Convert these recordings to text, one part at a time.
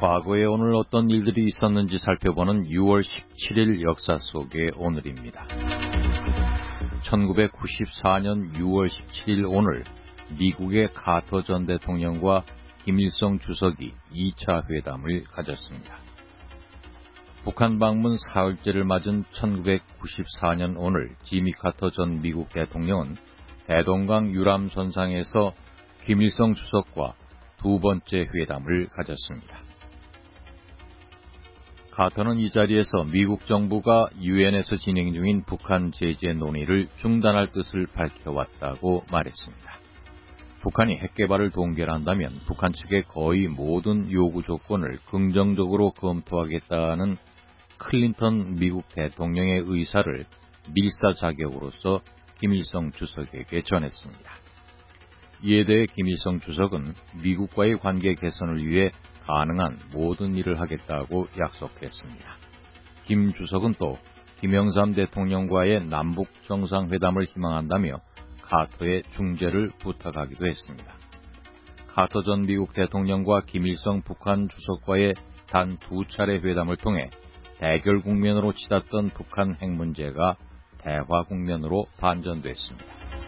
과거에 오늘 어떤 일들이 있었는지 살펴보는 6월 17일 역사 속의 오늘입니다. 1994년 6월 17일 오늘 미국의 카터 전 대통령과 김일성 주석이 2차 회담을 가졌습니다. 북한 방문 사흘째를 맞은 1994년 오늘 지미 카터 전 미국 대통령은 대동강 유람선상에서 김일성 주석과 두 번째 회담을 가졌습니다. 카터는 이 자리에서 미국 정부가 유엔에서 진행 중인 북한 제재 논의를 중단할 뜻을 밝혀왔다고 말했습니다. 북한이 핵개발을 동결한다면 북한 측의 거의 모든 요구 조건을 긍정적으로 검토하겠다는 클린턴 미국 대통령의 의사를 밀사 자격으로서 김일성 주석에게 전했습니다. 이에 대해 김일성 주석은 미국과의 관계 개선을 위해 가능한 모든 일을 하겠다고 약속했습니다. 김 주석은 또 김영삼 대통령과의 남북 정상회담을 희망한다며 카터의 중재를 부탁하기도 했습니다. 카터 전 미국 대통령과 김일성 북한 주석과의 단 2차례 회담을 통해 대결 국면으로 치닫던 북한 핵 문제가 대화 국면으로 반전됐습니다.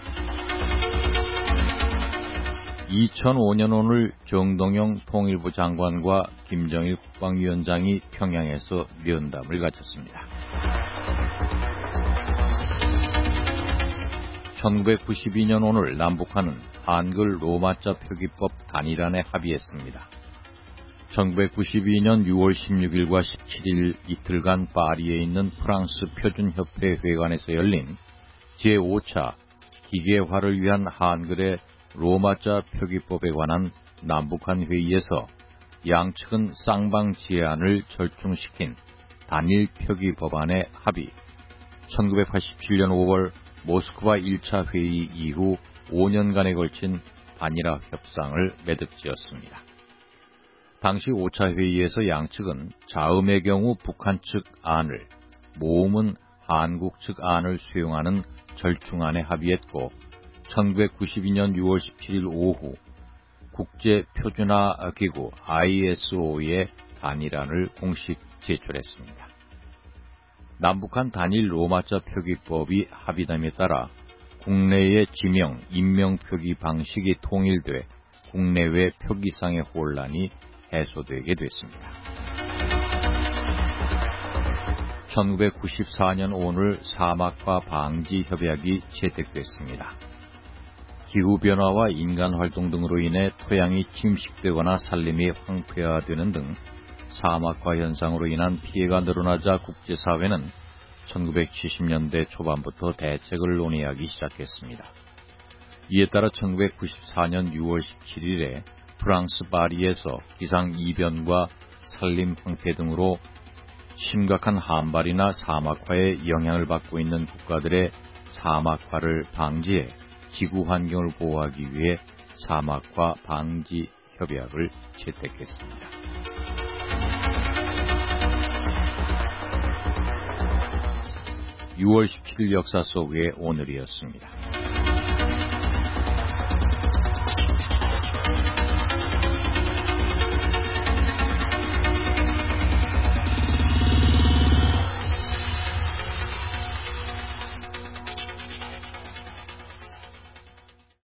2005년 오늘 정동영 통일부 장관과 김정일 국방위원장이 평양에서 면담을 가졌습니다. 1992년 오늘 남북한은 한글 로마자 표기법 단일안에 합의했습니다. 1992년 6월 16일과 17일 이틀간 파리에 있는 프랑스 표준협회 회관에서 열린 제5차 기계화를 위한 한글의 로마자 표기법에 관한 남북한 회의에서 양측은 쌍방 제안을 절충시킨 단일 표기 법안에 합의, 1987년 5월 모스크바 1차 회의 이후 5년간에 걸친 단일화 협상을 매듭지었습니다. 당시 5차 회의에서 양측은 자음의 경우 북한 측 안을, 모음은 한국 측 안을 수용하는 절충안에 합의했고 1992년 6월 17일 오후 국제표준화기구 ISO의 단일안을 공식 제출했습니다. 남북한 단일 로마자 표기법이 합의됨에 따라 국내의 지명, 인명 표기 방식이 통일돼 국내외 표기상의 혼란이 해소되게 됐습니다. 1994년 오늘 사막화 방지 협약이 채택됐습니다. 기후변화와 인간활동 등으로 인해 토양이 침식되거나 산림이 황폐화되는 등 사막화 현상으로 인한 피해가 늘어나자 국제사회는 1970년대 초반부터 대책을 논의하기 시작했습니다. 이에 따라 1994년 6월 17일에 프랑스 파리에서 기상이변과 산림 황폐 등으로 심각한 한발이나 사막화에 영향을 받고 있는 국가들의 사막화를 방지해 지구 환경을 보호하기 위해 사막화 방지 협약을 채택했습니다. (6월 17일) 역사 속의 오늘이었습니다.